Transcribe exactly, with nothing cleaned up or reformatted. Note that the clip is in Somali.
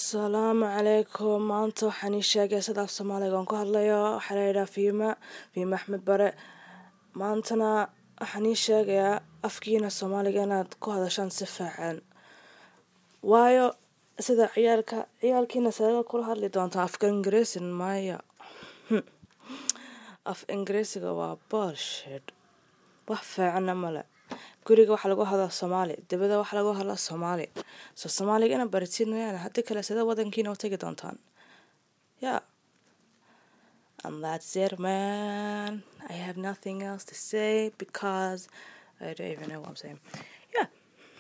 Asalaamu calaykum. Maanta waxaan ii sheegay sida af Soomaaliga aan ku hadlayo. Waxaa la yidhaha Fiima, Fiima Axmed Bare. Maantana waxaan ii sheegayaa afkiina Soomaaliga inaad ku hadashaan si fiican. Waayo sida ciyaalka ciyaalkiina sida kula hadli doontaa afka Ingiriisi maya. Af Ingiriisiga waa bullshit. Wax fiican ma leh. Guriga waxa lagu hadlaa Soomaali, dibadda waxa lagu hadlaa Soomaali. So Soomaaliga ina baratiin weeyaan hadii kale sida wadankiina u tagi doontaan. Yeah. And that's it, man. I have nothing else to say because I don't even know what I'm saying.